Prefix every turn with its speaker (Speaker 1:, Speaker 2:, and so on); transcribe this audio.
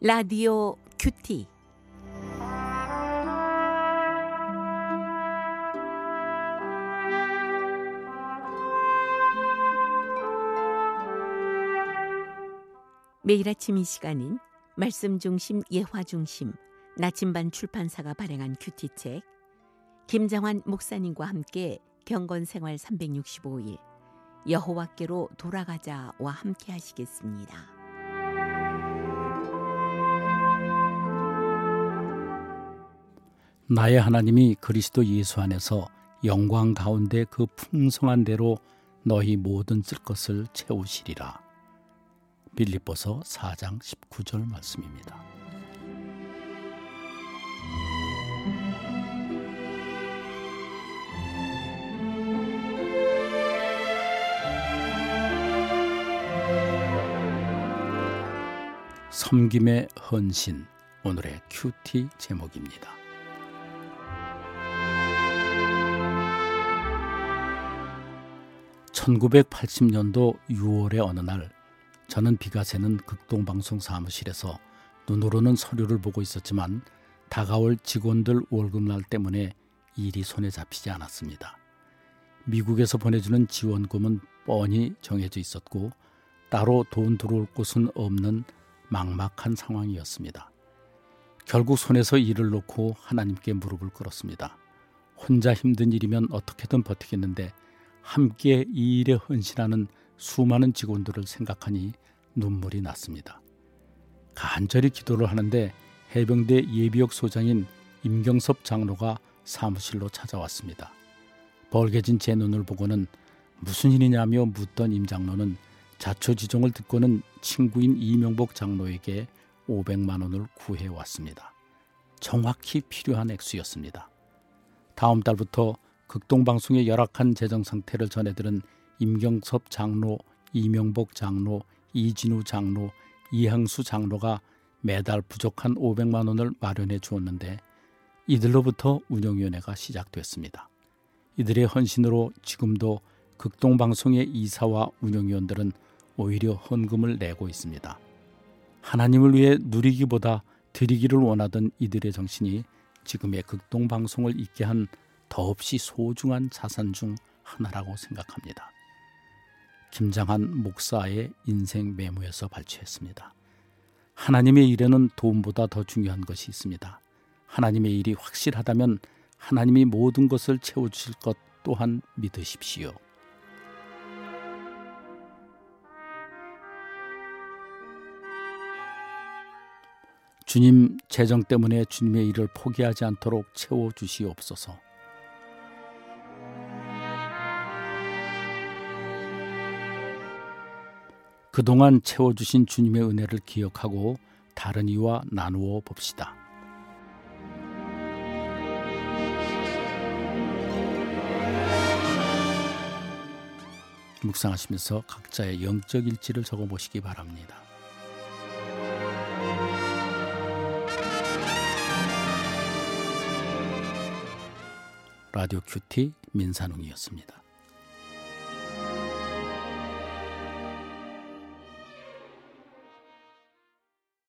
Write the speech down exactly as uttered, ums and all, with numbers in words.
Speaker 1: 라디오 큐티. 매일 아침 이 시간은 말씀 중심, 예화 중심, 나침반 출판사가 발행한 큐티책, 김장환 목사님과 함께 경건생활 삼백육십오 일 여호와께로 돌아가자와 함께 하시겠습니다.
Speaker 2: 나의 하나님이 그리스도 예수 안에서 영광 가운데 그 풍성한 대로 너희 모든 쓸 것을 채우시리라. 빌립보서 사 장 십구 절 말씀입니다. 섬김의 헌신, 오늘의 큐티 제목입니다. 천구백팔십 년도 유월의 어느 날, 저는 비가 새는 극동방송 사무실에서 눈으로는 서류를 보고 있었지만 다가올 직원들 월급날 때문에 일이 손에 잡히지 않았습니다. 미국에서 보내주는 지원금은 뻔히 정해져 있었고 따로 돈 들어올 곳은 없는 막막한 상황이었습니다. 결국 손에서 일을 놓고 하나님께 무릎을 꿇었습니다. 혼자 힘든 일이면 어떻게든 버티겠는데 함께 이 일에 헌신하는 수많은 직원들을 생각하니 눈물이 났습니다. 간절히 기도를 하는데 해병대 예비역 소장인 임경섭 장로가 사무실로 찾아왔습니다. 벌개진 제 눈을 보고는 무슨 일이냐며 묻던 임 장로는 자초지종을 듣고는 친구인 이명복 장로에게 오백만 원을 구해왔습니다. 정확히 필요한 액수였습니다. 다음 달부터 극동방송의 열악한 재정 상태를 전해들은 임경섭 장로, 이명복 장로, 이진우 장로, 이항수 장로가 매달 부족한 오백만 원을 마련해 주었는데 이들로부터 운영위원회가 시작됐습니다. 이들의 헌신으로 지금도 극동방송의 이사와 운영위원들은 오히려 헌금을 내고 있습니다. 하나님을 위해 누리기보다 드리기를 원하던 이들의 정신이 지금의 극동방송을 있게 한 더없이 소중한 자산 중 하나라고 생각합니다. 김장환 목사의 인생 메모에서 발췌했습니다. 하나님의 일에는 돈보다 더 중요한 것이 있습니다. 하나님의 일이 확실하다면 하나님이 모든 것을 채워주실 것 또한 믿으십시오. 주님, 재정 때문에 주님의 일을 포기하지 않도록 채워주시옵소서. 그동안 채워주신 주님의 은혜를 기억하고 다른 이와 나누어 봅시다. 묵상하시면서 각자의 영적 일지를 적어보시기 바랍니다. 라디오 큐티 민산웅이었습니다.